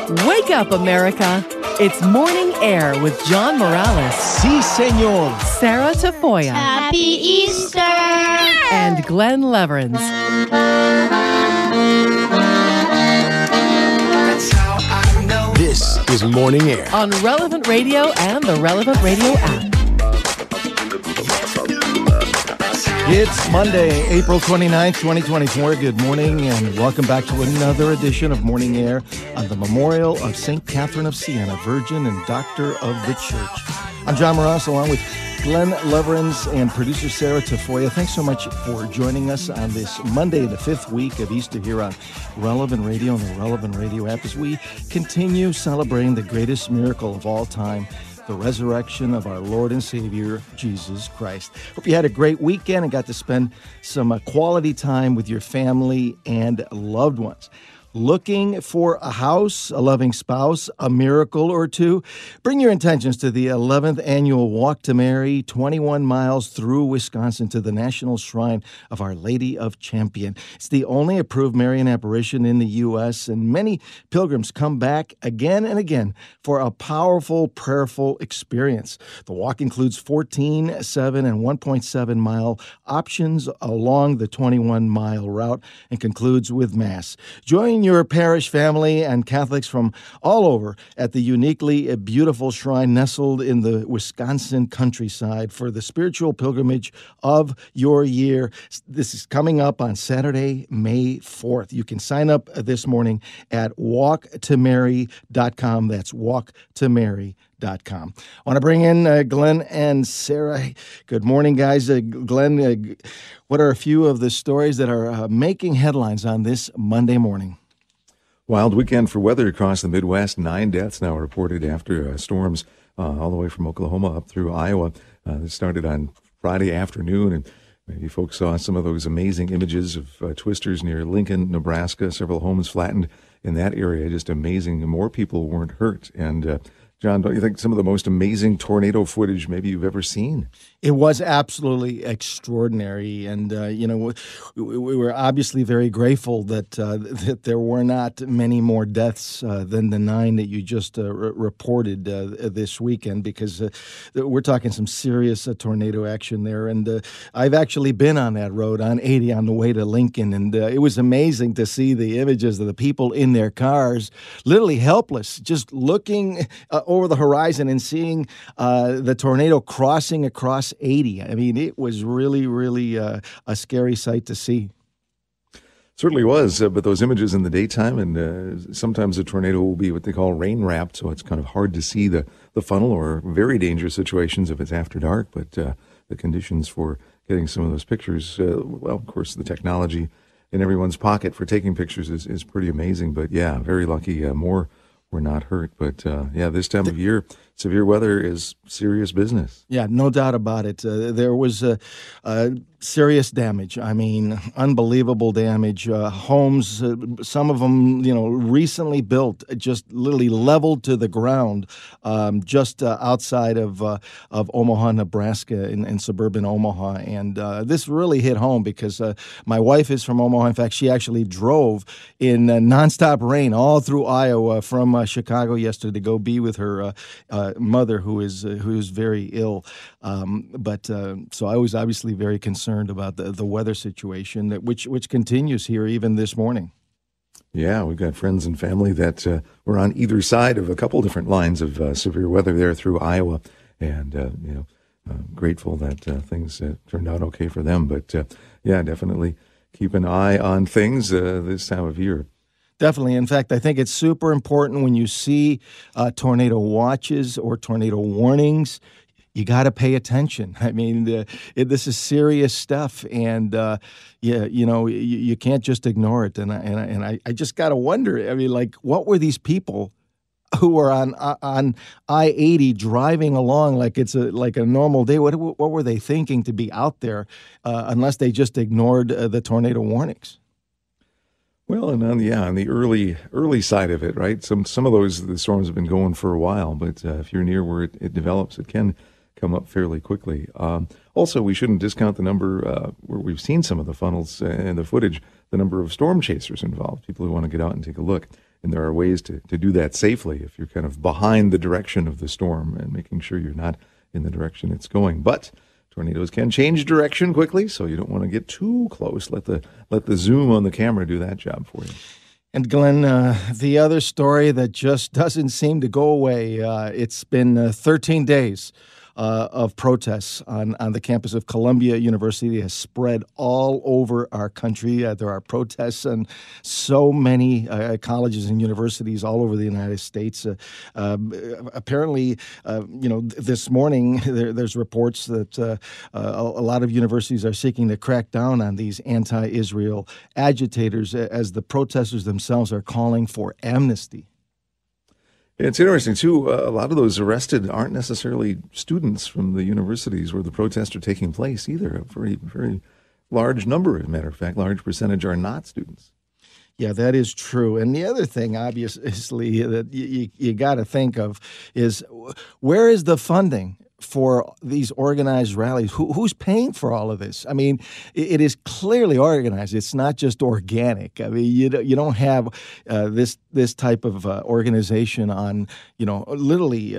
Wake up, America. It's Morning Air with John Morales. Si, senor. Sarah Tafoya. Happy Easter! And Glenn Leverins. This is Morning Air On Relevant Radio and the Relevant Radio app. It's Monday, April 29th, 2024. Good morning and welcome back to another edition of Morning Air on the memorial of St. Catherine of Siena, Virgin and Doctor of the Church. I'm John Morales along with Glenn Leverins and producer Sarah Tafoya. Thanks so much for joining us on this Monday, the fifth week of Easter here on Relevant Radio and the Relevant Radio app as we continue celebrating the greatest miracle of all time, the resurrection of our Lord and Savior, Jesus Christ. Hope you had a great weekend and got to spend some quality time with your family and loved ones. Looking for a house, a loving spouse, a miracle or two? Bring your intentions to the 11th annual Walk to Mary, 21 miles through Wisconsin to the National Shrine of Our Lady of Champion. It's the only approved Marian apparition in the U.S., and many pilgrims come back again and again for a powerful, prayerful experience. The walk includes 14, 7, and 1.7 mile options along the 21-mile route and concludes with Mass. Join your parish family and Catholics from all over at the uniquely beautiful shrine nestled in the Wisconsin countryside for the spiritual pilgrimage of your year. This is coming up on Saturday, May 4th. You can sign up this morning at walktomary.com. That's walktomary.com. I want to bring in Glenn and Sarah. Good morning, guys. Glenn, what are a few of the stories that are making headlines on this Monday morning? Wild weekend for weather across the Midwest. 9 deaths now reported after storms all the way from Oklahoma up through Iowa. This started on Friday afternoon, and maybe folks saw some of those amazing images of twisters near Lincoln, Nebraska. Several homes flattened in that area. Just amazing. More people weren't hurt. And John, don't you think some of the most amazing tornado footage maybe you've ever seen? It was absolutely extraordinary, and we were obviously very grateful that that there were not many more deaths than the 9 that you just reported this weekend, because we're talking some serious tornado action there. And I've actually been on that road on 80 on the way to Lincoln, and it was amazing to see the images of the people in their cars, literally helpless, just looking over the horizon and seeing the tornado crossing across 80. I mean, it was really, really a scary sight to see. Certainly was, but those images in the daytime, and sometimes a tornado will be what they call rain wrapped, so it's kind of hard to see the funnel, or very dangerous situations if it's after dark. But the conditions for getting some of those pictures, well, of course, the technology in everyone's pocket for taking pictures is pretty amazing. But yeah, very lucky. More were not hurt. But this time of year, severe weather is serious business. Yeah, no doubt about it. There was serious damage. I mean, unbelievable damage. Homes, some of them, recently built, just literally leveled to the ground, just outside of Omaha, Nebraska, in suburban Omaha. And this really hit home because my wife is from Omaha. In fact, she actually drove in nonstop rain all through Iowa from Chicago yesterday to go be with her mother, who is very ill. So I was obviously very concerned about the weather situation, which continues here even this morning. Yeah, we've got friends and family that were on either side of a couple different lines of severe weather there through Iowa, and grateful that things turned out okay for them. But definitely keep an eye on things this time of year. Definitely. In fact, I think it's super important when you see tornado watches or tornado warnings. You got to pay attention. I mean, this is serious stuff, and you can't just ignore it. And I just got to wonder. I mean, like, what were these people who were on I-80 driving along like it's like a normal day? What were they thinking to be out there, unless they just ignored the tornado warnings? Well, and on the early side of it, right? Some of the storms have been going for a while, but if you're near where it develops, it can come up fairly quickly. Also, we shouldn't discount the number where we've seen some of the funnels and the footage, the number of storm chasers involved, people who want to get out and take a look and there are ways to do that safely if you're kind of behind the direction of the storm and making sure you're not in the direction it's going. But tornadoes can change direction quickly, so you don't want to get too close. Let the zoom on the camera do that job for you. And Glenn, the other story that just doesn't seem to go away, it's been 13 days of protests on the campus of Columbia University. It has spread all over our country. There are protests in so many colleges and universities all over the United States. Apparently, this morning there's reports that a lot of universities are seeking to crack down on these anti-Israel agitators as the protesters themselves are calling for amnesty. It's interesting, too. A lot of those arrested aren't necessarily students from the universities where the protests are taking place either. A very, very large number, as a matter of fact, large percentage are not students. Yeah, that is true. And the other thing, obviously, that you got to think of is where is the funding for these organized rallies? Who's paying for all of this? I mean, it is clearly organized. It's not just organic. I mean, you don't have this type of organization on, literally,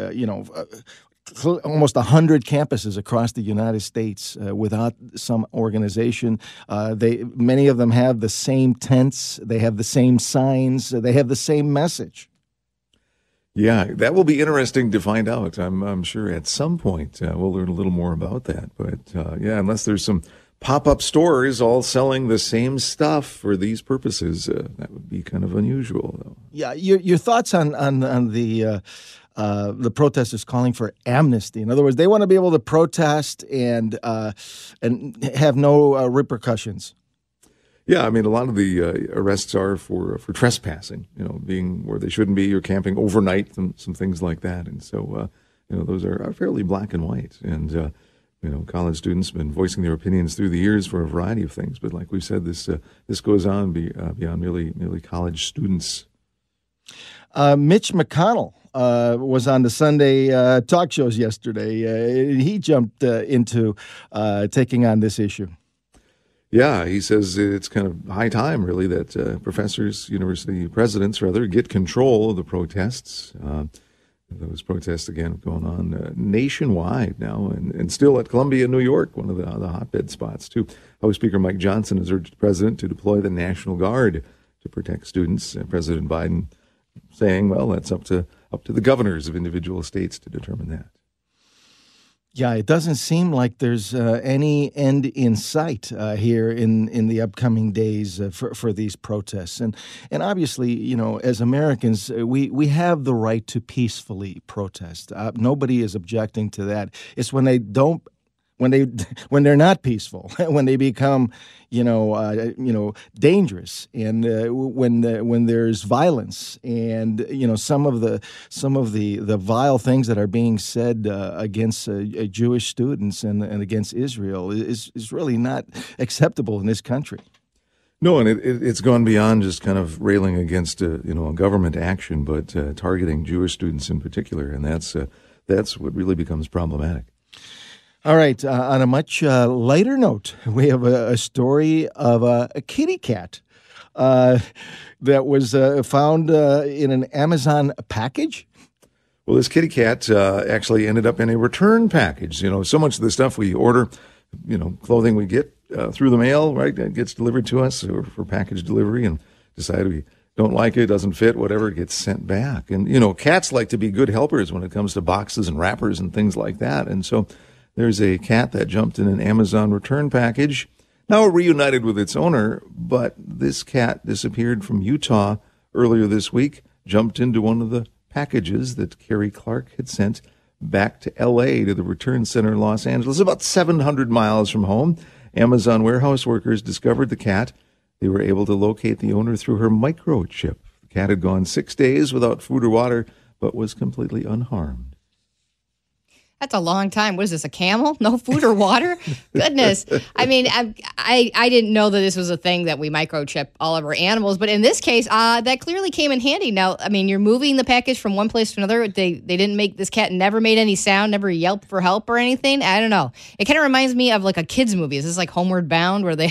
almost 100 campuses across the United States without some organization. Many of them have the same tents. They have the same signs. They have the same message. Yeah, that will be interesting to find out. I'm sure at some point we'll learn a little more about that. But unless there's some pop-up stores all selling the same stuff for these purposes, that would be kind of unusual, though. Yeah, your thoughts on the protesters calling for amnesty. In other words, they want to be able to protest and have no repercussions. Yeah, I mean, a lot of the arrests are for trespassing, being where they shouldn't be, or camping overnight, some things like that. And so, those are fairly black and white. And, college students have been voicing their opinions through the years for a variety of things. But like we said, this goes on beyond merely college students. Mitch McConnell was on the Sunday talk shows yesterday. He jumped into taking on this issue. Yeah, he says it's kind of high time, really, that university presidents, get control of the protests. Those protests, again, going on nationwide now, and still at Columbia, New York, one of the hotbed spots, too. House Speaker Mike Johnson has urged the president to deploy the National Guard to protect students. President Biden saying, well, that's up to the governors of individual states to determine that. Yeah, it doesn't seem like there's any end in sight here in the upcoming days for these protests. And obviously, as Americans, we have the right to peacefully protest. Nobody is objecting to that. It's when they don't. When they're not peaceful, when they become, dangerous, and when there's violence, and some of the vile things that are being said against Jewish students and against Israel is really not acceptable in this country. No, and it's gone beyond just kind of railing against a government action, but targeting Jewish students in particular, and that's what really becomes problematic. All right. On a much lighter note, we have a story of a kitty cat that was found in an Amazon package. Well, this kitty cat actually ended up in a return package. So much of the stuff we order, clothing we get through the mail, right, that gets delivered to us or for package delivery, and decide we don't like it, doesn't fit, whatever, it gets sent back. And, cats like to be good helpers when it comes to boxes and wrappers and things like that. And so there's a cat that jumped in an Amazon return package, now reunited with its owner, but this cat disappeared from Utah earlier this week, jumped into one of the packages that Carrie Clark had sent back to L.A. to the return center in Los Angeles, about 700 miles from home. Amazon warehouse workers discovered the cat. They were able to locate the owner through her microchip. The cat had gone 6 days without food or water, but was completely unharmed. That's a long time. What is this, a camel? No food or water? Goodness. I mean, I didn't know that this was a thing that we microchip all of our animals. But in this case, that clearly came in handy. Now, I mean, you're moving the package from one place to another. They didn't make, this cat never made any sound, never yelped for help or anything. I don't know. It kind of reminds me of like a kid's movie. Is this like Homeward Bound where they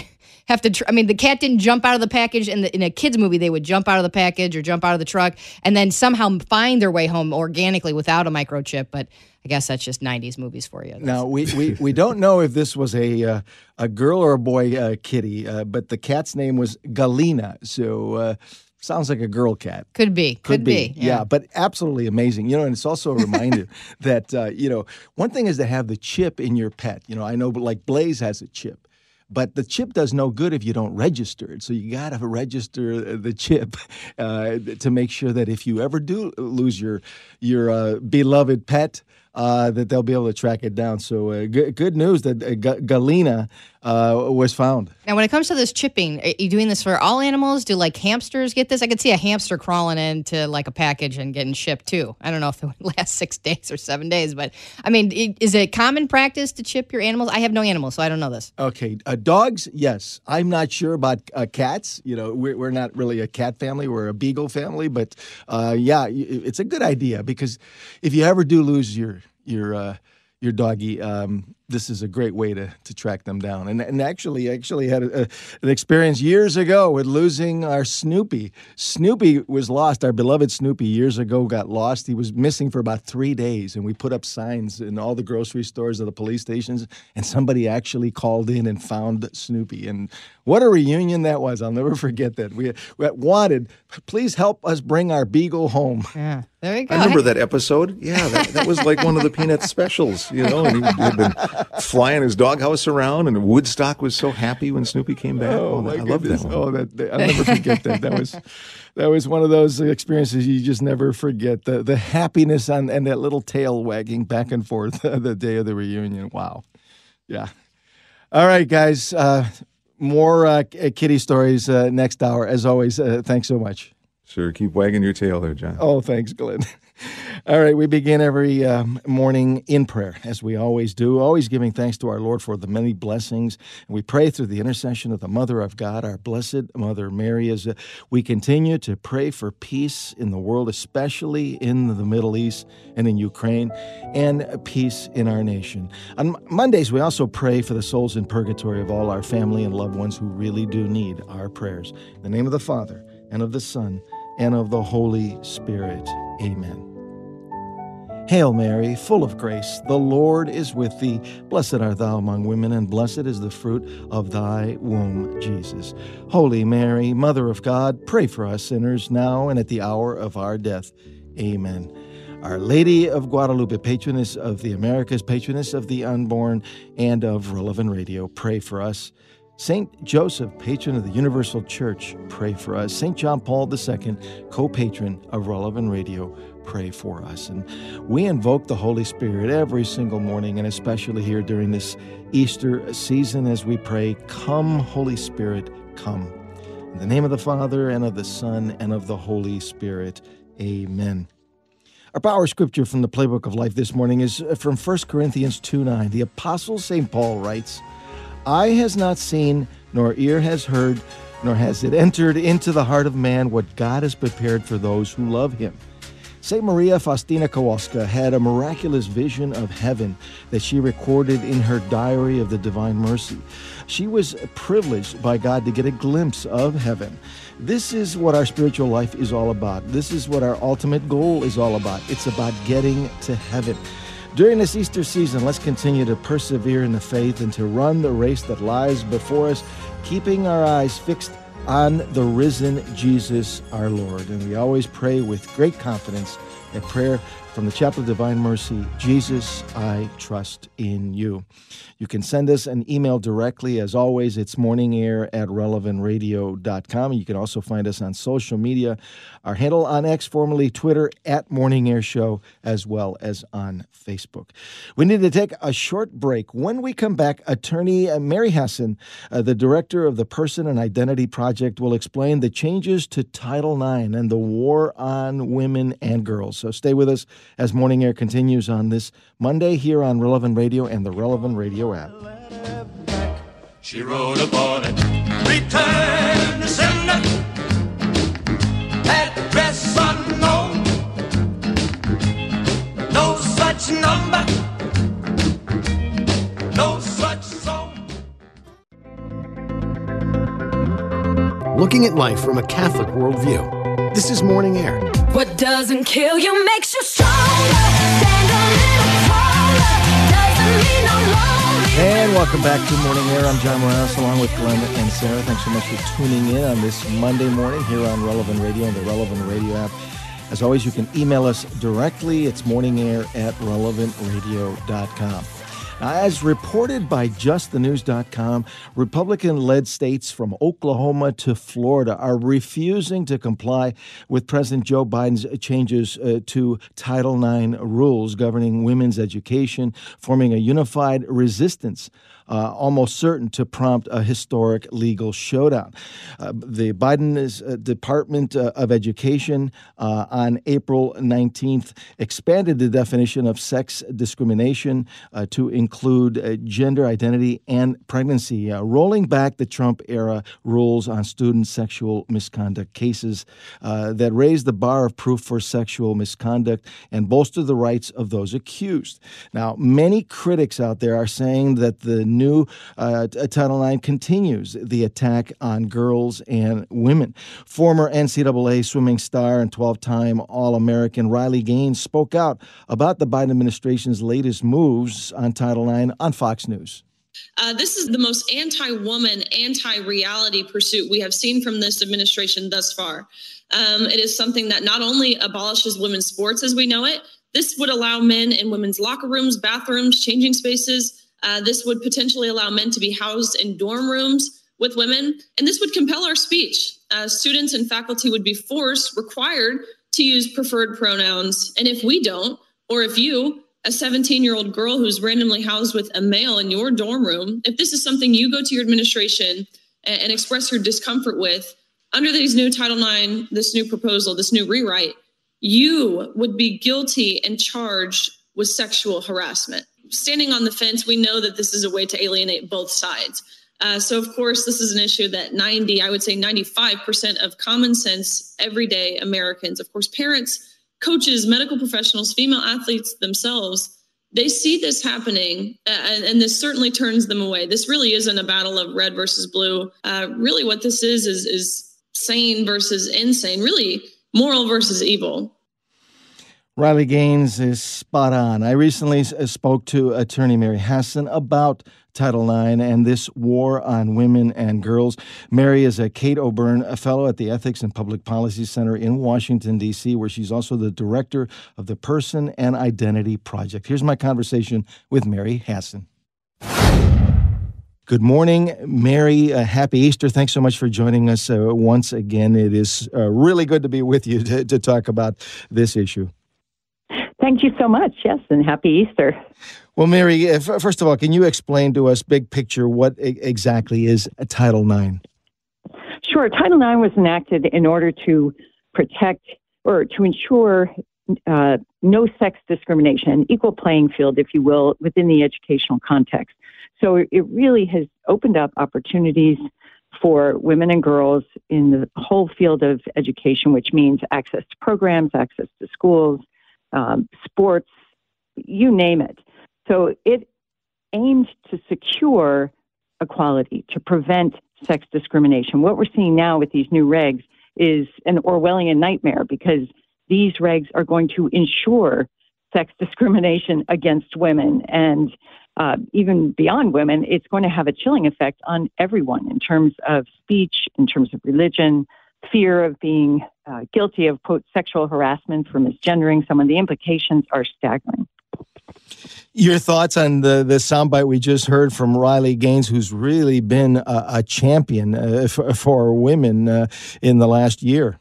have to. I mean, the cat didn't jump out of the package. In a kids movie, they would jump out of the package or jump out of the truck and then somehow find their way home organically without a microchip. But I guess that's just 90s movies for you. Now, we don't know if this was a girl or a boy kitty, but the cat's name was Galina. So sounds like a girl cat. Could be. Yeah, but absolutely amazing. And it's also a reminder that, one thing is to have the chip in your pet. I know, but like Blaze has a chip. But the chip does no good if you don't register it. So you got to register the chip to make sure that if you ever do lose your beloved pet, that they'll be able to track it down. So good news that Galina was found. Now, when it comes to this chipping, are you doing this for all animals? Do like hamsters get this? I could see a hamster crawling into like a package and getting shipped too. I don't know if it would last 6 days or 7 days, but I mean, is it common practice to chip your animals? I have no animals, so I don't know this. Okay, dogs, yes. I'm not sure about cats. We're not really a cat family. We're a beagle family, but yeah, it's a good idea because if you ever do lose your doggy, this is a great way to track them down. And actually had an experience years ago with losing our Snoopy. Snoopy was lost. Our beloved Snoopy years ago got lost. He was missing for about 3 days, and we put up signs in all the grocery stores of the police stations, and somebody actually called in and found Snoopy. And what a reunion that was. I'll never forget that. We wanted, please help us bring our beagle home. Yeah, there you go. I remember that episode. Yeah, that was like one of the Peanuts specials, and he had been flying his doghouse around, and Woodstock was so happy when Snoopy came back. Oh, my I love that one. I'll never forget that. That was one of those experiences you just never forget. The happiness and that little tail wagging back and forth the day of the reunion. Wow. Yeah. All right, guys. More kitty stories next hour. As always, thanks so much. Sure. Keep wagging your tail there, John. Oh, thanks, Glenn. All right, we begin every morning in prayer, as we always do, always giving thanks to our Lord for the many blessings. And we pray through the intercession of the Mother of God, our Blessed Mother Mary, as we continue to pray for peace in the world, especially in the Middle East and in Ukraine, and peace in our nation. On Mondays, we also pray for the souls in purgatory of all our family and loved ones who really do need our prayers. In the name of the Father, and of the Son, and of the Holy Spirit. Amen. Hail Mary, full of grace, the Lord is with thee. Blessed art thou among women, and blessed is the fruit of thy womb, Jesus. Holy Mary, Mother of God, pray for us sinners now and at the hour of our death. Amen. Our Lady of Guadalupe, patroness of the Americas, patroness of the unborn, and of Relevant Radio, pray for us. St. Joseph, patron of the Universal Church, pray for us. St. John Paul II, co-patron of Relevant Radio, pray for us. And we invoke the Holy Spirit every single morning, and especially here during this Easter season as we pray, "Come, Holy Spirit, come." In the name of the Father, and of the Son, and of the Holy Spirit. Amen. Our power scripture from the Playbook of Life this morning is from 1 Corinthians 2:9. The Apostle St. Paul writes, "Eye has not seen, nor ear has heard, nor has it entered into the heart of man what God has prepared for those who love him." St. Maria Faustina Kowalska had a miraculous vision of heaven that she recorded in her diary of the Divine Mercy. She was privileged by God to get a glimpse of heaven. This is what our spiritual life is all about. This is what our ultimate goal is all about. It's about getting to heaven. During this Easter season, let's continue to persevere in the faith and to run the race that lies before us, keeping our eyes fixed on the risen Jesus, our Lord. And we always pray with great confidence a prayer from the Chapel of Divine Mercy, "Jesus, I trust in you." You can send us an email directly. As always, it's morningair@relevantradio.com. You can also find us on social media. Our handle on X, formerly Twitter, @MorningAirShow, as well as on Facebook. We need to take a short break. When we come back, attorney Mary Hassan, the director of the Person and Identity Project, will explain the changes to Title IX and the war on women and girls. So stay with us as Morning Air continues on this Monday here on Relevant Radio and the Relevant Radio app. She wrote upon it, return to sender, address unknown, no such number, no such song. looking at life from a Catholic worldview. This is Morning Air. What doesn't kill you makes you stronger. Stand a little taller. Doesn't mean I'm lonely. And welcome back to Morning Air. I'm John Morales along with Glenn and Sarah. Thanks so much for tuning in on this Monday morning here on Relevant Radio and the Relevant Radio app. As always, you can email us directly. It's morningair@relevantradio.com. Now, as reported by JustTheNews.com, Republican-led states from Oklahoma to Florida are refusing to comply with President Joe Biden's changes to Title IX rules governing women's education, forming a unified resistance almost certain to prompt a historic legal showdown. The Biden Department of Education on April 19th expanded the definition of sex discrimination to include gender identity and pregnancy, rolling back the Trump-era rules on student sexual misconduct cases that raised the bar of proof for sexual misconduct and bolstered the rights of those accused. Now, many critics out there are saying that the new Title IX continues the attack on girls and women. Former NCAA swimming star and 12-time All-American Riley Gaines spoke out about the Biden administration's latest moves on Title IX on Fox News. This is the most anti-woman, anti-reality pursuit we have seen from this administration thus far. It is something that not only abolishes women's sports as we know it, this would allow men in women's locker rooms, bathrooms, changing spaces. This would potentially allow men to be housed in dorm rooms with women, and this would compel our speech. Students and faculty would be required to use preferred pronouns. And if we don't, or if you, a 17-year-old girl who's randomly housed with a male in your dorm room, if this is something you go to your administration and express your discomfort with, under these new Title IX, this new proposal, this new rewrite, you would be guilty and charged with sexual harassment. Standing on the fence, we know that this is a way to alienate both sides. So, of course, this is an issue that 95% of common sense, everyday Americans, of course, parents, coaches, medical professionals, female athletes themselves, they see this happening, and this certainly turns them away. This really isn't a battle of red versus blue. Really what this is sane versus insane, really moral versus evil. Riley Gaines is spot on. I recently spoke to attorney Mary Hassan about Title IX and this war on women and girls. Mary is a Kate O'Byrne Fellow at the Ethics and Public Policy Center in Washington, D.C., where she's also the director of the Person and Identity Project. Here's my conversation with Mary Hassan. Good morning, Mary. Happy Easter. Thanks so much for joining us once again. It is really good to be with you to talk about this issue. Thank you so much. Yes, and happy Easter. Well, Mary, first of all, can you explain to us, big picture, what exactly is Title IX? Sure. Title IX was enacted in order to protect or to ensure no sex discrimination, an equal playing field, if you will, within the educational context. So it really has opened up opportunities for women and girls in the whole field of education, which means access to programs, access to schools, sports, you name it. So it aimed to secure equality, to prevent sex discrimination. What we're seeing now with these new regs is an Orwellian nightmare, because these regs are going to ensure sex discrimination against women. And even beyond women, it's going to have a chilling effect on everyone in terms of speech, in terms of religion, fear of being guilty of, quote, sexual harassment for misgendering someone. The implications are staggering. Your thoughts on the soundbite we just heard from Riley Gaines, who's really been a champion for women in the last year?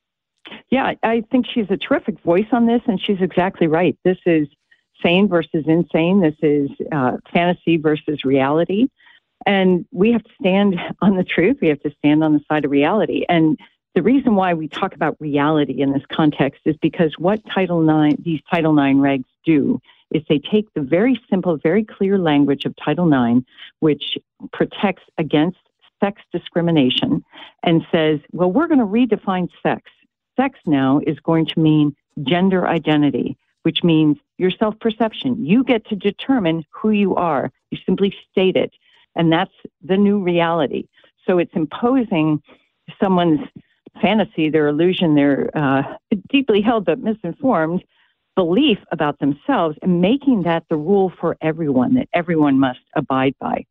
Yeah, I think she's a terrific voice on this, and she's exactly right. This is sane versus insane. This is fantasy versus reality. And we have to stand on the truth. We have to stand on the side of reality. And the reason why we talk about reality in this context is because what these Title IX regs do is they take the very simple, very clear language of Title IX, which protects against sex discrimination, and says, well, we're going to redefine sex. Sex now is going to mean gender identity, which means your self-perception. You get to determine who you are. You simply state it. And that's the new reality. So it's imposing someone's fantasy, their illusion, their deeply held but misinformed belief about themselves, and making that the rule for everyone, that everyone must abide by.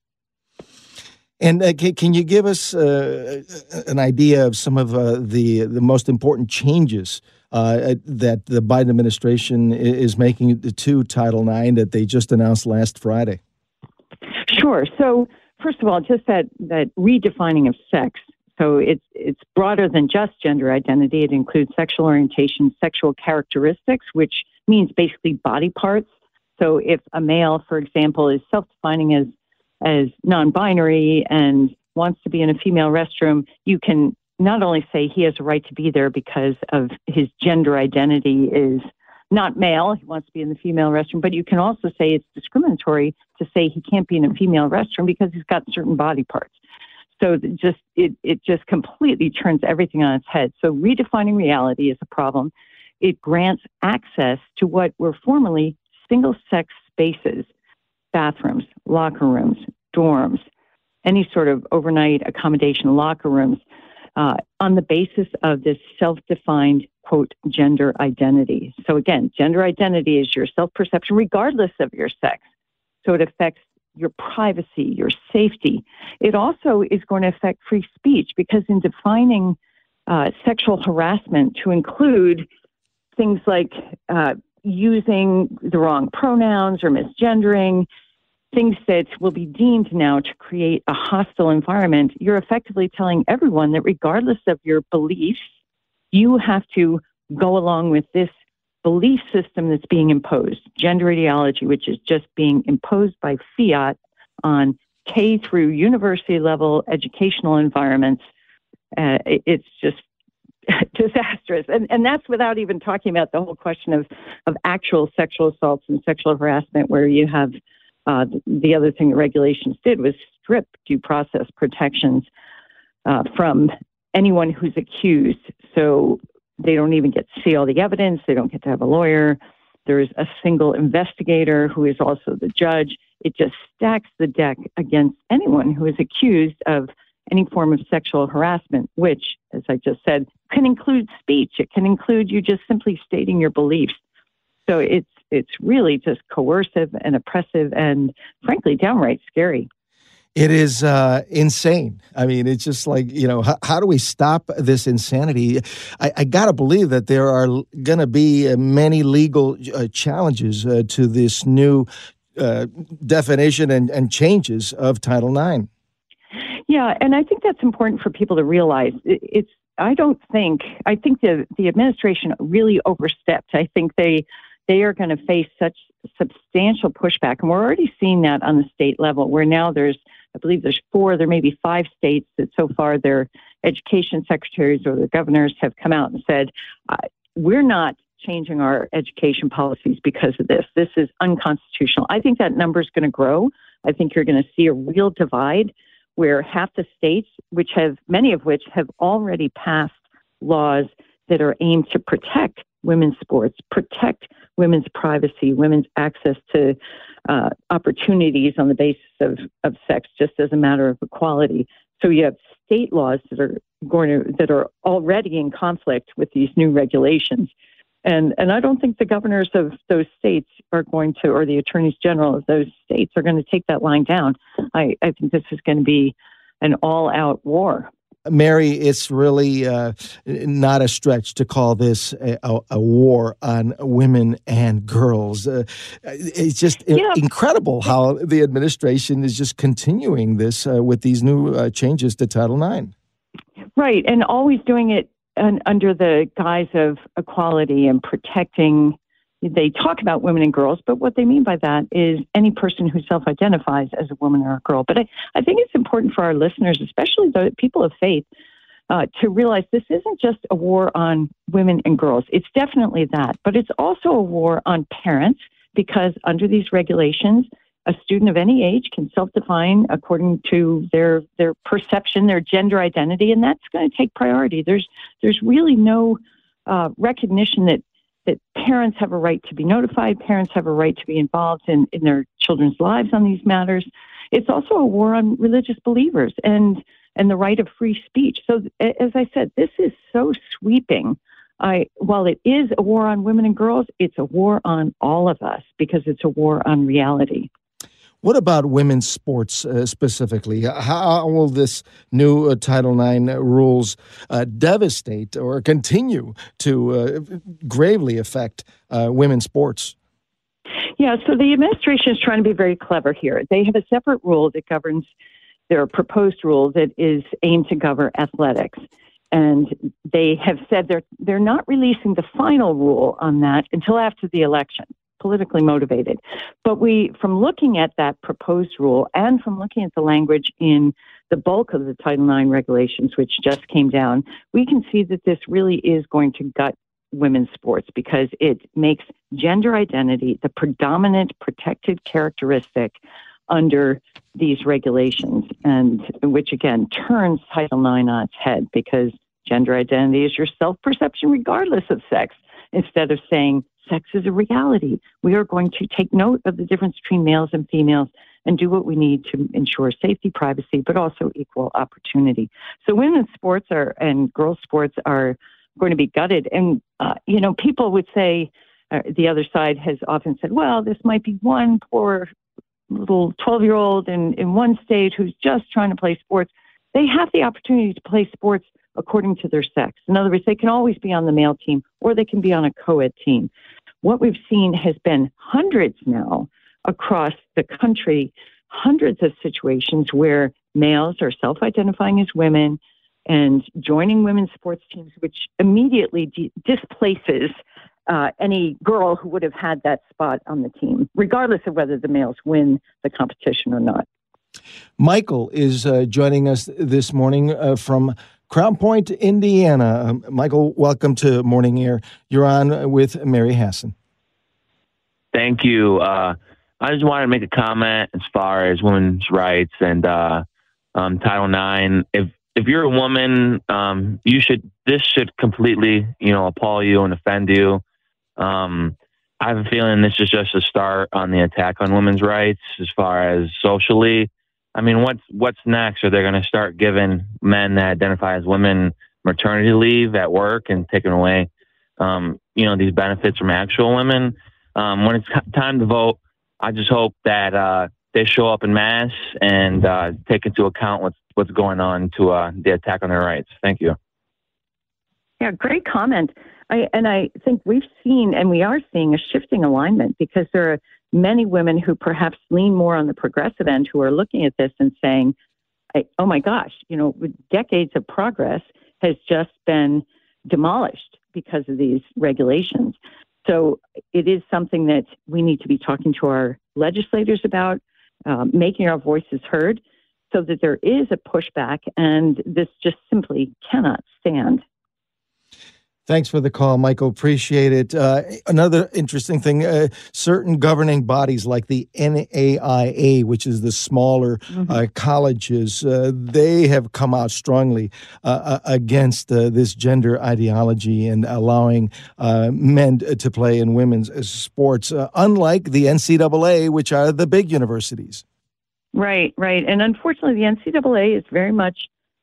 And can you give us an idea of some of the most important changes that the Biden administration is making to Title IX that they just announced last Friday? Sure. So first of all, just that redefining of sex. So it's broader than just gender identity. It includes sexual orientation, sexual characteristics, which means basically body parts. So if a male, for example, is self-defining as non-binary and wants to be in a female restroom, you can not only say he has a right to be there because of his gender identity is not male, he wants to be in the female restroom, but you can also say it's discriminatory to say he can't be in a female restroom because he's got certain body parts. So it just completely turns everything on its head. So redefining reality is a problem. It grants access to what were formerly single-sex spaces, bathrooms, locker rooms, dorms, any sort of overnight accommodation locker rooms, on the basis of this self-defined, quote, gender identity. So again, gender identity is your self-perception regardless of your sex. So it affects your privacy, your safety. It also is going to affect free speech because in defining sexual harassment to include things like using the wrong pronouns or misgendering, things that will be deemed now to create a hostile environment, you're effectively telling everyone that regardless of your beliefs, you have to go along with this belief system that's being imposed, gender ideology, which is just being imposed by fiat on K through university level educational environments. It's just disastrous. And that's without even talking about the whole question of actual sexual assaults and sexual harassment, where you have the other thing the regulations did was strip due process protections from anyone who's accused. So they don't even get to see all the evidence. They don't get to have a lawyer. There's a single investigator who is also the judge. It just stacks the deck against anyone who is accused of any form of sexual harassment, which, as I just said, can include speech. It can include you just simply stating your beliefs. So it's really just coercive and oppressive and, frankly, downright scary. It is insane. I mean, it's just like, how do we stop this insanity? I got to believe that there are going to be many legal challenges to this new definition and changes of Title IX. Yeah, and I think that's important for people to realize. I think the administration really overstepped. I think they are going to face such substantial pushback. And we're already seeing that on the state level, where now I believe there's 4, there may be 5 states that so far their education secretaries or their governors have come out and said, we're not changing our education policies because of this. This is unconstitutional. I think that number is going to grow. I think you're going to see a real divide where half the states, many of which have already passed laws that are aimed to protect women's sports, protect women's privacy, women's access to opportunities on the basis of sex, just as a matter of equality. So you have state laws that are already in conflict with these new regulations. And I don't think the governors of those states are going to, or the attorneys general of those states are going to take that line down. I think this is going to be an all-out war. Mary, it's really not a stretch to call this a war on women and girls. It's just incredible how the administration is just continuing this with these new changes to Title IX. Right, and always doing it under the guise of equality and protecting. They talk about women and girls, but what they mean by that is any person who self-identifies as a woman or a girl. But I think it's important for our listeners, especially the people of faith, to realize this isn't just a war on women and girls. It's definitely that, but it's also a war on parents, because under these regulations, a student of any age can self-define according to their perception, their gender identity, and that's going to take priority. There's really no recognition that parents have a right to be notified, parents have a right to be involved in their children's lives on these matters. It's also a war on religious believers. And and the right of free speech. So, as I said, this is so sweeping. While it is a war on women and girls, it's a war on all of us because it's a war on reality. What about women's sports specifically? How will this new Title IX rules devastate or continue to gravely affect women's sports? Yeah, so the administration is trying to be very clever here. They have a separate rule that governs their proposed rule that is aimed to govern athletics. And they have said they're not releasing the final rule on that until after the election, politically motivated. But from looking at that proposed rule and from looking at the language in the bulk of the Title IX regulations, which just came down, we can see that this really is going to gut women's sports because it makes gender identity the predominant protected characteristic under these regulations, and which again turns Title IX on its head because gender identity is your self-perception regardless of sex. Instead of saying sex is a reality, we are going to take note of the difference between males and females and do what we need to ensure safety, privacy, but also equal opportunity. So women's sports and girls' sports are going to be gutted. And, people would say, the other side has often said, well, this might be one poor little 12-year-old in one state who's just trying to play sports. They have the opportunity to play sports according to their sex. In other words, they can always be on the male team or they can be on a co-ed team. What we've seen has been hundreds now across the country, hundreds of situations where males are self-identifying as women and joining women's sports teams, which immediately displaces any girl who would have had that spot on the team, regardless of whether the males win the competition or not. Michael is joining us this morning from Crown Point, Indiana. Michael, welcome to Morning Air. You're on with Mary Hassan. Thank you. I just wanted to make a comment as far as women's rights and Title IX. If you're a woman, this should completely, appall you and offend you. I have a feeling this is just a start on the attack on women's rights as far as socially. I mean, what's next? Are they going to start giving men that identify as women maternity leave at work and taking away, these benefits from actual women? When it's time to vote, I just hope that they show up in mass and take into account what's going on to the attack on their rights. Thank you. Yeah, great comment. I think we've seen and we are seeing a shifting alignment because there are many women who perhaps lean more on the progressive end who are looking at this and saying, oh my gosh, decades of progress has just been demolished because of these regulations. So it is something that we need to be talking to our legislators about, making our voices heard so that there is a pushback, and this just simply cannot stand. Thanks for the call, Michael. Appreciate it. Another interesting thing, certain governing bodies like the NAIA, which is the smaller colleges, they have come out strongly against this gender ideology and allowing men to play in women's sports, unlike the NCAA, which are the big universities. Right. And unfortunately, the NCAA is very much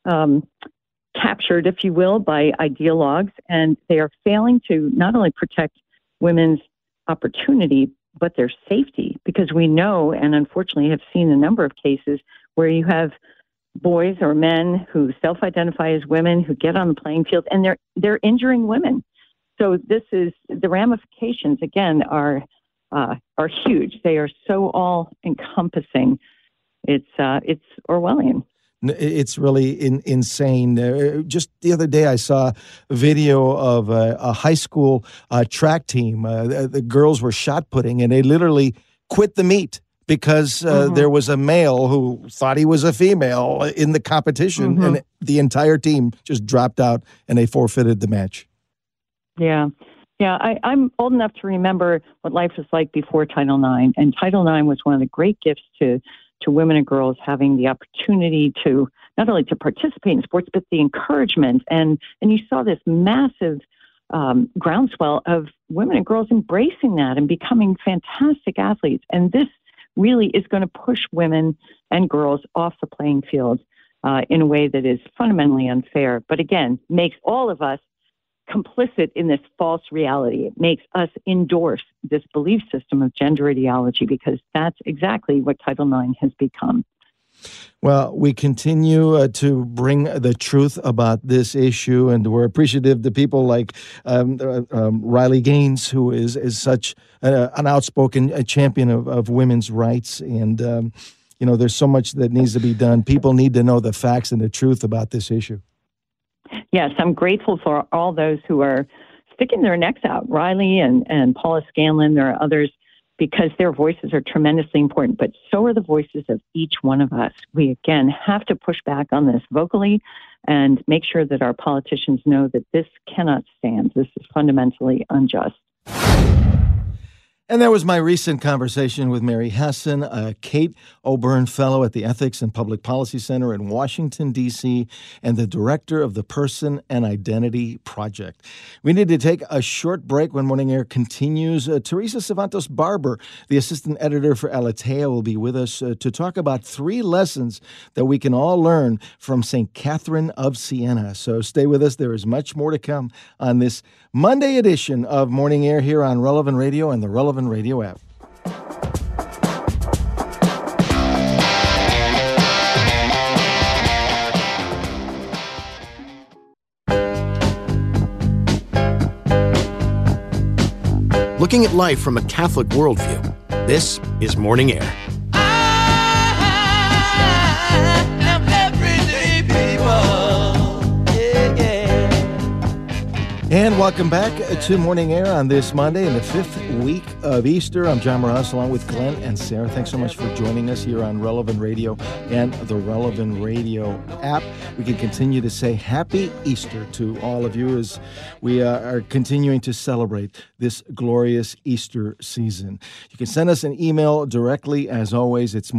captured, if you will, by ideologues, and they are failing to not only protect women's opportunity, but their safety, because we know, and unfortunately have seen a number of cases where you have boys or men who self-identify as women who get on the playing field and they're injuring women. So this is, the ramifications, again, are huge. They are so all-encompassing. It's Orwellian. It's really insane. Just the other day, I saw a video of a high school track team. The girls were shot putting, and they literally quit the meet because there was a male who thought he was a female in the competition, and the entire team just dropped out, and they forfeited the match. Yeah. I'm old enough to remember what life was like before Title IX, and Title IX was one of the great gifts to women and girls, having the opportunity to not only to participate in sports, but the encouragement. And you saw this massive groundswell of women and girls embracing that and becoming fantastic athletes. And this really is going to push women and girls off the playing field in a way that is fundamentally unfair, but again, makes all of us complicit in this false reality. It makes us endorse this belief system of gender ideology because that's exactly what Title IX has become. Well, we continue to bring the truth about this issue, and we're appreciative to people like Riley Gaines, who is such an outspoken champion of women's rights. And, there's so much that needs to be done. People need to know the facts and the truth about this issue. Yes, I'm grateful for all those who are sticking their necks out, Riley and Paula Scanlon. There are others, because their voices are tremendously important, but so are the voices of each one of us. We, again, have to push back on this vocally and make sure that our politicians know that this cannot stand. This is fundamentally unjust. And that was my recent conversation with Mary Hesson, a Kate O'Byrne Fellow at the Ethics and Public Policy Center in Washington, D.C., and the director of the Person and Identity Project. We need to take a short break. When Morning Air continues, Teresa Cervantes Barber, the assistant editor for Aleteia, will be with us to talk about 3 lessons that we can all learn from St. Catherine of Siena. So stay with us. There is much more to come on this Monday edition of Morning Air here on Relevant Radio and the Relevant Radio app. Looking at life from a Catholic worldview, this is Morning Air. And welcome back to Morning Air on this Monday in the 5th week of Easter. I'm John Morales along with Glenn and Sarah. Thanks so much for joining us here on Relevant Radio and the Relevant Radio app. We can continue to say Happy Easter to all of you as we are continuing to celebrate this glorious Easter season. You can send us an email directly. As always, it's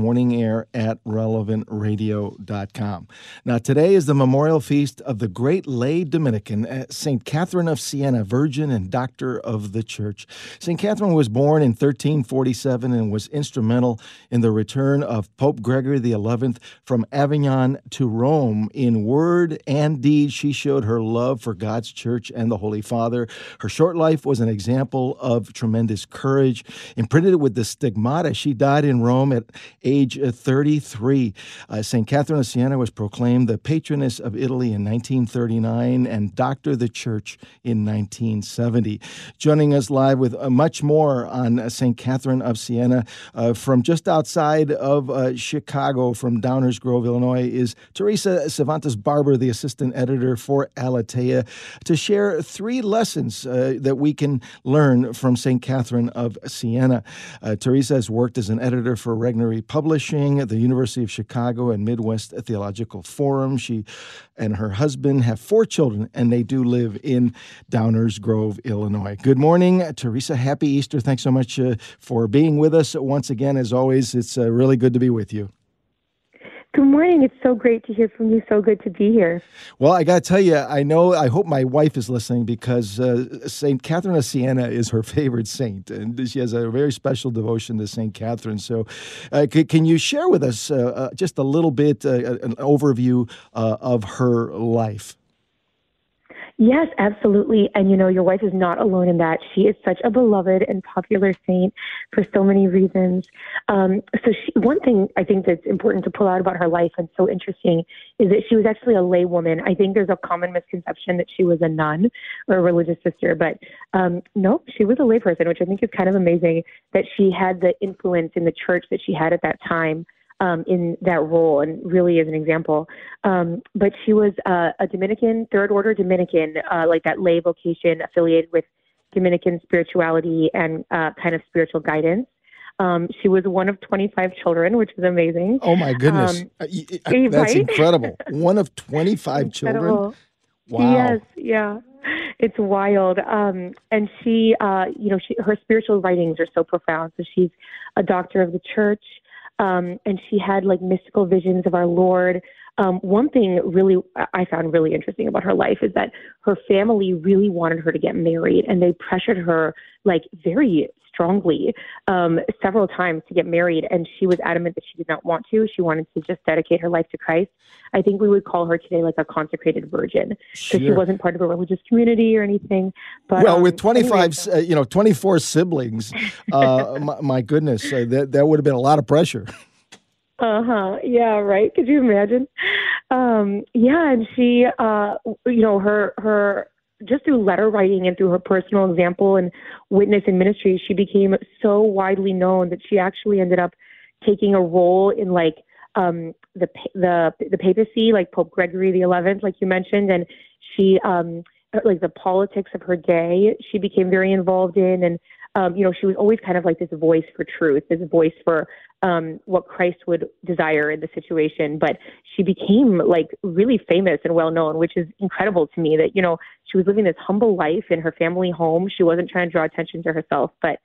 morningair@relevantradio.com. Now, today is the memorial feast of the great lay Dominican, St. Catherine of Siena, Virgin and Doctor of the Church. St. Catherine was born in 1347 and was instrumental in the return of Pope Gregory XI from Avignon to Rome. In word and deed, she showed her love for God's church and the Holy Father. Her short life was an example of tremendous courage. Imprinted with the stigmata, she died in Rome at age 33. St. Catherine of Siena was proclaimed the patroness of Italy in 1939 and Doctor of the Church in 1970. Joining us live with much more on St. Catherine of Siena from just outside of Chicago, from Downers Grove, Illinois, is Teresa Cervantes Barber, the assistant editor for Aleteia, to share 3 lessons that we can learn from St. Catherine of Siena. Teresa has worked as an editor for Regnery Publishing at the University of Chicago and Midwest Theological Forum. She and her husband have 4 children, and they do live in Downers Grove, Illinois. Good morning, Teresa. Happy Easter. Thanks so much for being with us once again. As always, it's really good to be with you. Good morning. It's so great to hear from you. So good to be here. Well, I got to tell you, I hope my wife is listening because St. Catherine of Siena is her favorite saint, and she has a very special devotion to St. Catherine. So can you share with us just a little bit, an overview of her life? Yes, absolutely. And, your wife is not alone in that. She is such a beloved and popular saint for so many reasons. One thing I think that's important to pull out about her life and so interesting is that she was actually a lay woman. I think there's a common misconception that she was a nun or a religious sister, but no, she was a lay person, which I think is kind of amazing that she had the influence in the church that she had at that time. In that role, and really is an example. But she was a Dominican, third order Dominican, like that lay vocation affiliated with Dominican spirituality and kind of spiritual guidance. She was one of 25 children, which is amazing. Oh, my goodness. That's right? incredible. One of 25 children? Wow. Yes, yeah. It's wild. And she, her spiritual writings are so profound. So she's a doctor of the church. And she had like mystical visions of our Lord. one thing really I found really interesting about her life is that her family really wanted her to get married, and they pressured her like very strongly several times to get married, and she was adamant that she did not want to. She wanted to just dedicate her life to Christ. I think we would call her today like a consecrated virgin. So she wasn't part of a religious community or anything. But well, with 24 siblings, my goodness, that would have been a lot of pressure. Yeah, right. Could you imagine? Yeah, and she, her just through letter writing and through her personal example and witness in ministry, she became so widely known that she actually ended up taking a role in like the papacy, like Pope Gregory XI, like you mentioned, and she like the politics of her day, she became very involved in, and she was always kind of like this voice for truth, this voice for what Christ would desire in the situation. But she became like really famous and well known, which is incredible to me that, she was living this humble life in her family home. She wasn't trying to draw attention to herself, but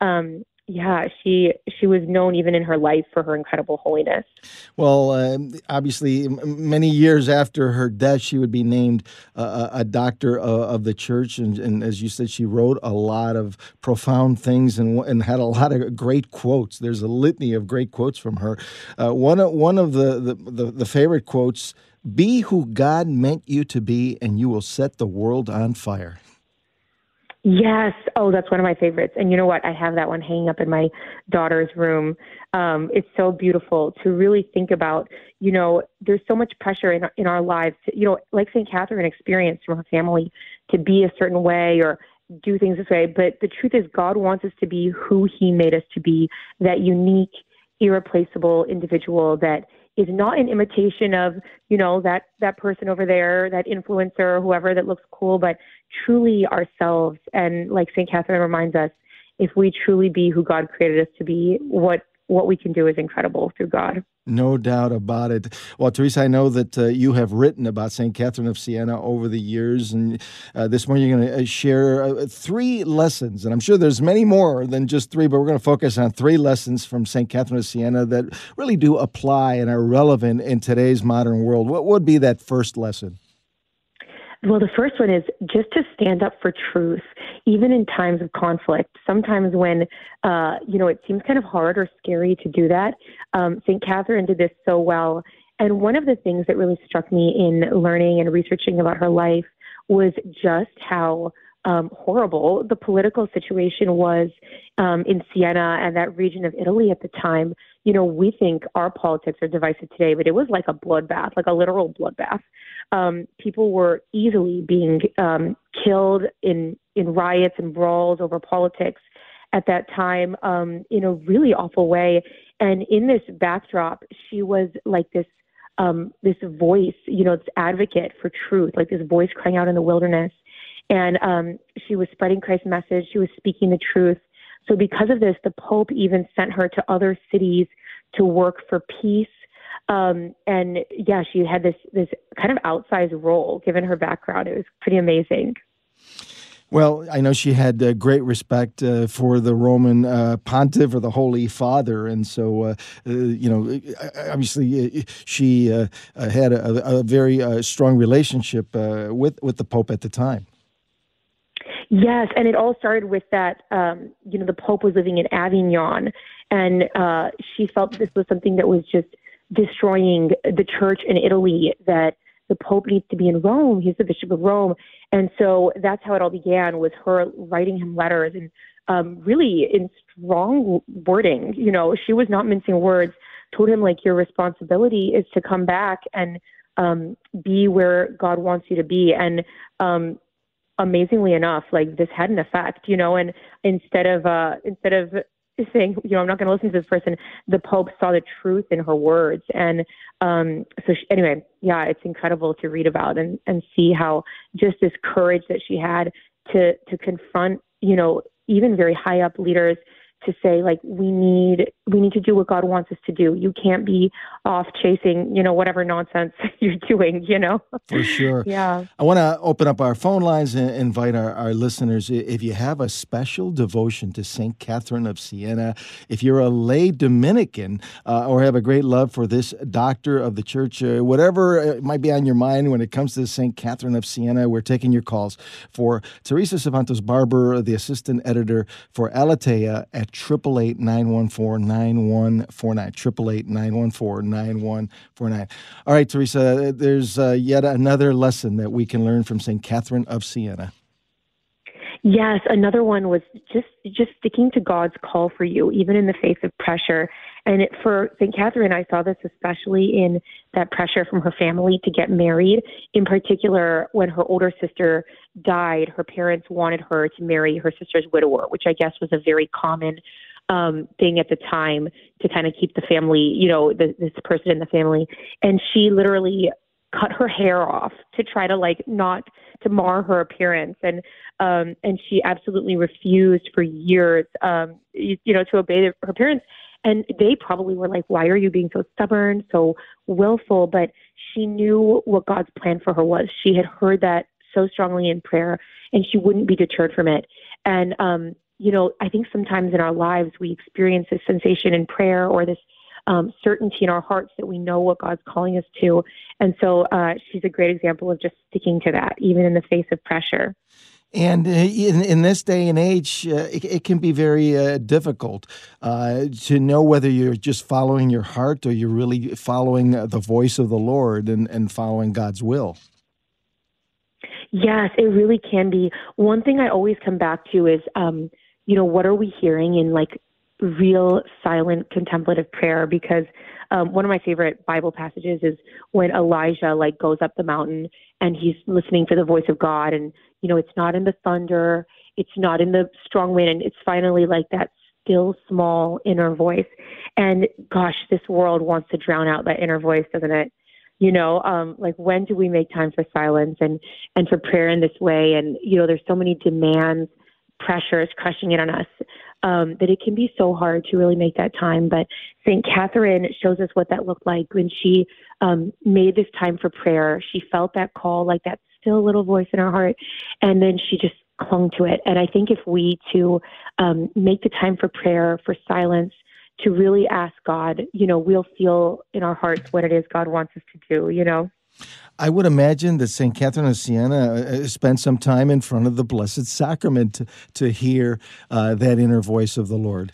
she was known even in her life for her incredible holiness. Well, obviously, many years after her death, she would be named a doctor of the church. And as you said, she wrote a lot of profound things and had a lot of great quotes. There's a litany of great quotes from her. One of the favorite quotes, "Be who God meant you to be, and you will set the world on fire." Yes. Oh, that's one of my favorites. And you know what? I have that one hanging up in my daughter's room. It's so beautiful to really think about, there's so much pressure in our lives to, like St. Catherine experienced from her family, to be a certain way or do things this way. But the truth is God wants us to be who he made us to be, that unique, irreplaceable individual that is not an imitation of, that person over there, that influencer or whoever that looks cool, but truly ourselves. And like St. Catherine reminds us, if we truly be who God created us to be, what we can do is incredible through God. No doubt about it. Well, Teresa, I know that you have written about St. Catherine of Siena over the years, and this morning you're going to share 3 lessons, and I'm sure there's many more than just 3, but we're going to focus on 3 lessons from St. Catherine of Siena that really do apply and are relevant in today's modern world. What would be that first lesson? Well, the first one is just to stand up for truth, even in times of conflict. Sometimes when, it seems kind of hard or scary to do that, St. Catherine did this so well. And one of the things that really struck me in learning and researching about her life was just how horrible the political situation was in Siena and that region of Italy at the time. We think our politics are divisive today, but it was like a bloodbath, like a literal bloodbath. People were easily being killed in riots and brawls over politics at that time in a really awful way. And in this backdrop, she was like this voice, this advocate for truth, like this voice crying out in the wilderness. And she was spreading Christ's message. She was speaking the truth. So because of this, the Pope even sent her to other cities to work for peace. She had this kind of outsized role given her background. It was pretty amazing. Well, I know she had great respect for the Roman pontiff or the Holy Father. And so, obviously she had a very strong relationship with the Pope at the time. Yes, and it all started with that, the Pope was living in Avignon, and she felt this was something that was just destroying the church in Italy, that the Pope needs to be in Rome. He's the Bishop of Rome. And so that's how it all began, with her writing him letters and really in strong wording. She was not mincing words, told him, like, your responsibility is to come back and be where God wants you to be. And amazingly enough, like, this had an effect, and instead of saying, I'm not going to listen to this person, the Pope saw the truth in her words. And it's incredible to read about and see how just this courage that she had to confront, even very high up leaders, to say, like, we need to do what God wants us to do. You can't be off chasing, whatever nonsense you're doing, For sure. Yeah. I want to open up our phone lines and invite our listeners. If you have a special devotion to St. Catherine of Siena, if you're a lay Dominican or have a great love for this doctor of the church, whatever might be on your mind when it comes to St. Catherine of Siena, we're taking your calls for Teresa Cervantes Barber, the assistant editor for Aletea at 888-914-9149, 888-914-9149. All right, Teresa, there's yet another lesson that we can learn from St. Catherine of Siena. Yes, another one was just sticking to God's call for you, even in the face of pressure. And for St. Catherine, I saw this especially in that pressure from her family to get married. In particular, when her older sister died, her parents wanted her to marry her sister's widower, which I guess was a very common thing at the time to kind of keep the family, this person in the family. And she literally cut her hair off to try to not to mar her appearance. And she absolutely refused for years, to obey her parents. And they probably were like, why are you being so stubborn, so willful? But she knew what God's plan for her was. She had heard that so strongly in prayer, and she wouldn't be deterred from it. And, I think sometimes in our lives, we experience this sensation in prayer or this certainty in our hearts that we know what God's calling us to. And so she's a great example of just sticking to that, even in the face of pressure. And in this day and age, it can be very difficult to know whether you're just following your heart or you're really following the voice of the Lord and following God's will. Yes, it really can be. One thing I always come back to is, what are we hearing in real silent contemplative prayer? Because one of my favorite Bible passages is when Elijah goes up the mountain and he's listening for the voice of God, and it's not in the thunder, it's not in the strong wind, and it's finally that still small inner voice. And gosh, this world wants to drown out that inner voice, doesn't it? When do we make time for silence and for prayer in this way? And there's so many demands, pressures crushing in on us that it can be so hard to really make that time. But St. Catherine shows us what that looked like when she made this time for prayer. She felt that call, that still little voice in her heart, and then she just clung to it. And I think if we to make the time for prayer, for silence, to really ask God, we'll feel in our hearts what it is God wants us to do, I would imagine that St. Catherine of Siena spent some time in front of the Blessed Sacrament to hear that inner voice of the Lord.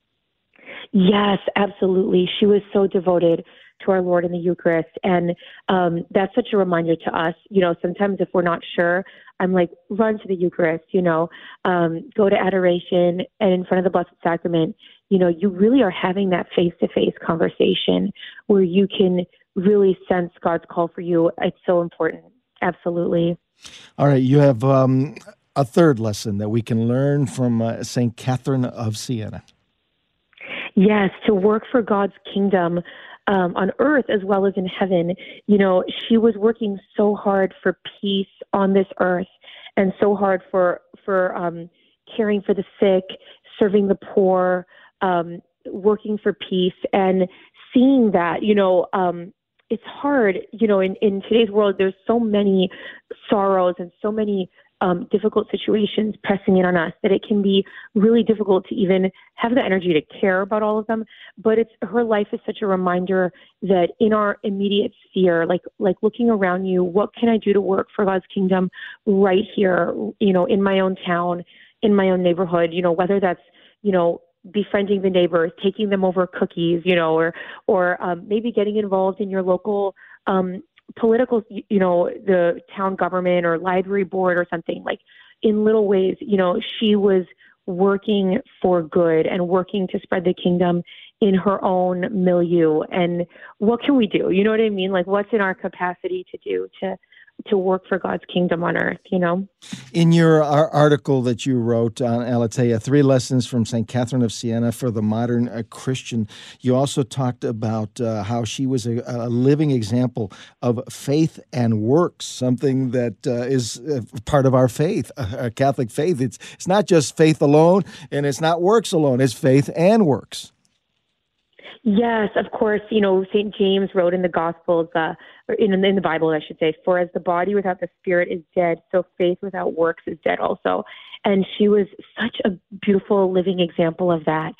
Yes, absolutely. She was so devoted to our Lord in the Eucharist. And that's such a reminder to us. Sometimes if we're not sure, I'm run to the Eucharist, go to adoration, and in front of the Blessed Sacrament, you really are having that face-to-face conversation where you can really sense God's call for you. It's so important. Absolutely. All right. You have a third lesson that we can learn from St. Catherine of Siena. Yes, to work for God's kingdom on earth as well as in heaven. She was working so hard for peace on this earth and so hard for caring for the sick, serving the poor, working for peace, and seeing that, it's hard, in today's world, there's so many sorrows and so many difficult situations pressing in on us that it can be really difficult to even have the energy to care about all of them. But her life is such a reminder that in our immediate sphere, like looking around you, what can I do to work for God's kingdom right here, in my own town, in my own neighborhood, whether that's, befriending the neighbors, taking them over cookies, or maybe getting involved in your local political, the town government or library board or something. In little ways, she was working for good and working to spread the kingdom in her own milieu. And what can we do? You know what I mean? What's in our capacity to do to to work for God's kingdom on earth, you know? In your article that you wrote on Aletheia, 3 Lessons from St. Catherine of Siena for the Modern Christian, you also talked about how she was a living example of faith and works, something that is part of our faith, our Catholic faith. It's not just faith alone, and it's not works alone. It's faith and works. Yes, of course. You know, St. James wrote in the Gospels, or in the Bible, I should say, for as the body without the spirit is dead, so faith without works is dead also. And she was such a beautiful living example of that,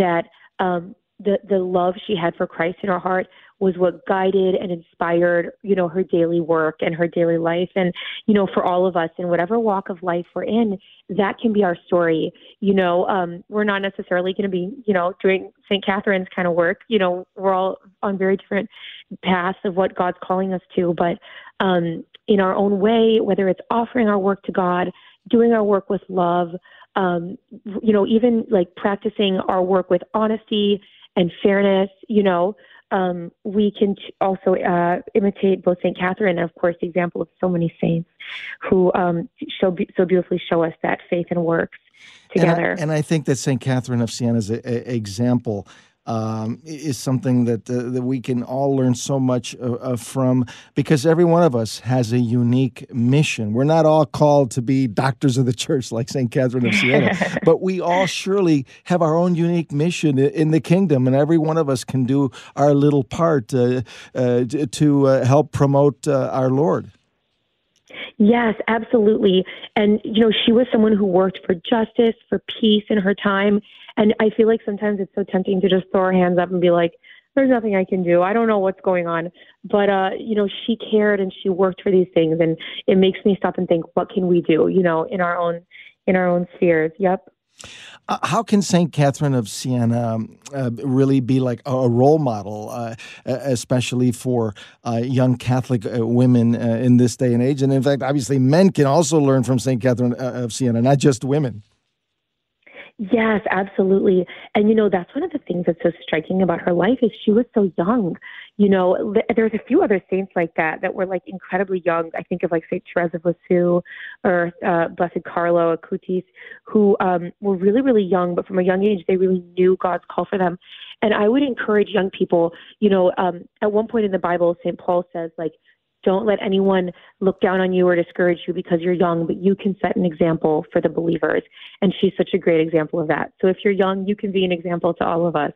the love she had for Christ in her heart was what guided and inspired, you know, her daily work and her daily life. And, you know, for all of us in whatever walk of life we're in, that can be our story. You know, we're not necessarily going to be, you know, doing St. Catherine's kind of work. You know, we're all on very different paths of what God's calling us to. But in our own way, whether it's offering our work to God, doing our work with love, you know, even like practicing our work with honesty and fairness, you know, we can also imitate both St. Catherine and, of course, the example of so many saints who so beautifully show us that faith and works together. And I think that St. Catherine of Siena's example is something that we can all learn so much from, because every one of us has a unique mission. We're not all called to be doctors of the church like St. Catherine of Siena, but we all surely have our own unique mission in the kingdom, and every one of us can do our little part to help promote our Lord. Yes, absolutely. And, you know, she was someone who worked for justice, for peace in her time. And I feel like sometimes it's so tempting to just throw our hands up and be like, there's nothing I can do. I don't know what's going on. But, you know, she cared and she worked for these things. And it makes me stop and think, what can we do, you know, in our own spheres? Yep. How can St. Catherine of Siena really be like a role model, especially for young Catholic women in this day and age? And in fact, obviously, men can also learn from St. Catherine of Siena, not just women. Yes, absolutely. And, you know, that's one of the things that's so striking about her life is she was so young. You know, there's a few other saints like that were like incredibly young. I think of like St. Therese of Lisieux or Blessed Carlo Acutis, who were really, really young, but from a young age, they really knew God's call for them. And I would encourage young people, you know, at one point in the Bible, St. Paul says, like, don't let anyone look down on you or discourage you because you're young, but you can set an example for the believers. And she's such a great example of that. So if you're young, you can be an example to all of us.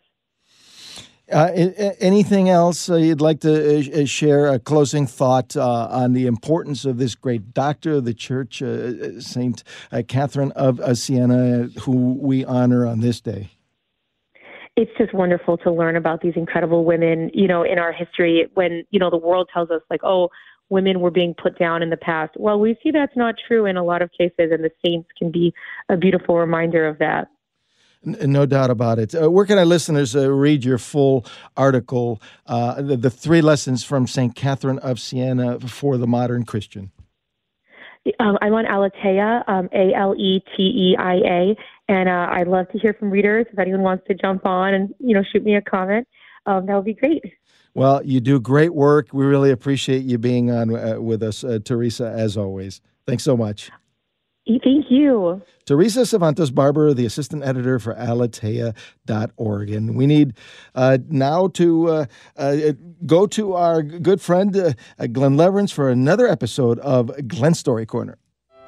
Anything else you'd like to share, a closing thought on the importance of this great doctor of the church, St. Catherine of Siena, who we honor on this day? It's just wonderful to learn about these incredible women, you know, in our history when, you know, the world tells us like, oh, women were being put down in the past. Well, we see that's not true in a lot of cases, and the saints can be a beautiful reminder of that. No doubt about it. Where can our listeners read your full article, the 3 Lessons from St. Catherine of Siena for the Modern Christian? I'm on Aletheia, Aleteia, and I'd love to hear from readers. If anyone wants to jump on and, you know, shoot me a comment, that would be great. Well, you do great work. We really appreciate you being on with us, Teresa, as always. Thanks so much. Thank you. Teresa Cervantes Barber, the assistant editor for Aletheia.org. And we need now to go to our good friend, Glenn Leverance, for another episode of Glenn's Story Corner.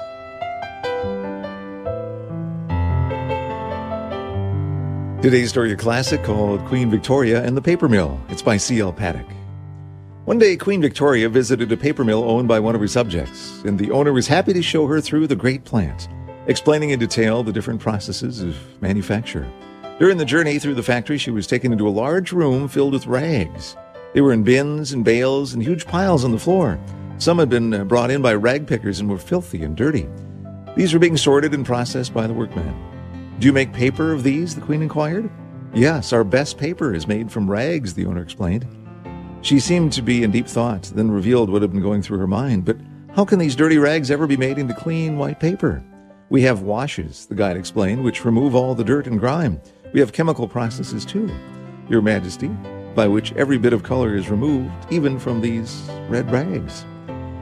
Today's story, a classic called Queen Victoria and the Paper Mill. It's by C.L. Paddock. One day, Queen Victoria visited a paper mill owned by one of her subjects, and the owner was happy to show her through the great plant, explaining in detail the different processes of manufacture. During the journey through the factory, she was taken into a large room filled with rags. They were in bins and bales and huge piles on the floor. Some had been brought in by rag pickers and were filthy and dirty. These were being sorted and processed by the workmen. "Do you make paper of these?" the Queen inquired. "Yes, our best paper is made from rags," the owner explained. She seemed to be in deep thought, then revealed what had been going through her mind. "But how can these dirty rags ever be made into clean white paper?" "We have washes," the guide explained, "which remove all the dirt and grime. We have chemical processes too, Your Majesty, by which every bit of color is removed, even from these red rags."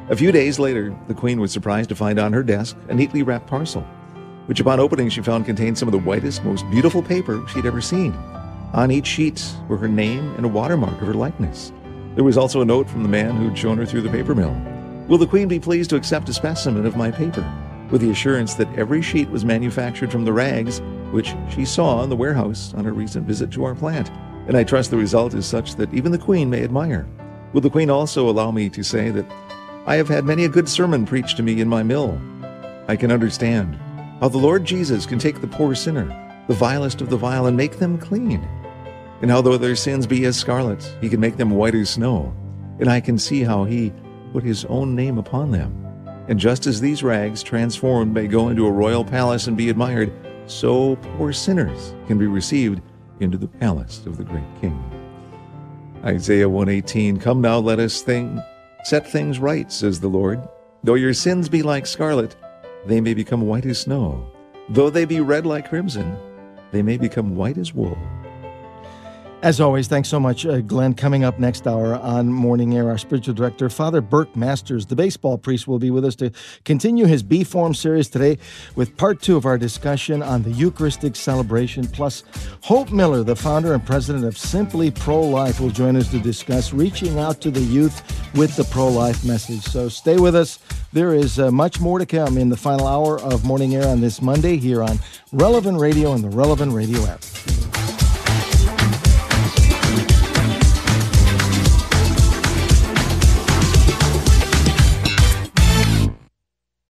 A few days later, the Queen was surprised to find on her desk a neatly wrapped parcel, which upon opening she found contained some of the whitest, most beautiful paper she'd ever seen. On each sheet were her name and a watermark of her likeness. There was also a note from the man who'd shown her through the paper mill. Will the Queen be pleased to accept a specimen of my paper? With the assurance that every sheet was manufactured from the rags which she saw in the warehouse on her recent visit to our plant. And I trust the result is such that even the Queen may admire. Will the Queen also allow me to say that I have had many a good sermon preached to me in my mill? I can understand how the Lord Jesus can take the poor sinner, the vilest of the vile, and make them clean. And how though their sins be as scarlet, he can make them white as snow. And I can see how he put his own name upon them. And just as these rags transformed may go into a royal palace and be admired, so poor sinners can be received into the palace of the great King. Isaiah 1:18, come now, let us set things right, says the Lord. Though your sins be like scarlet, they may become white as snow. Though they be red like crimson, they may become white as wool. As always, thanks so much, Glenn. Coming up next hour on Morning Air, our spiritual director, Father Burke Masters, the baseball priest, will be with us to continue his B-Form series today with part 2 of our discussion on the Eucharistic celebration. Plus, Hope Miller, the founder and president of Simply Pro-Life, will join us to discuss reaching out to the youth with the pro-life message. So stay with us. There is much more to come in the final hour of Morning Air on this Monday here on Relevant Radio and the Relevant Radio app.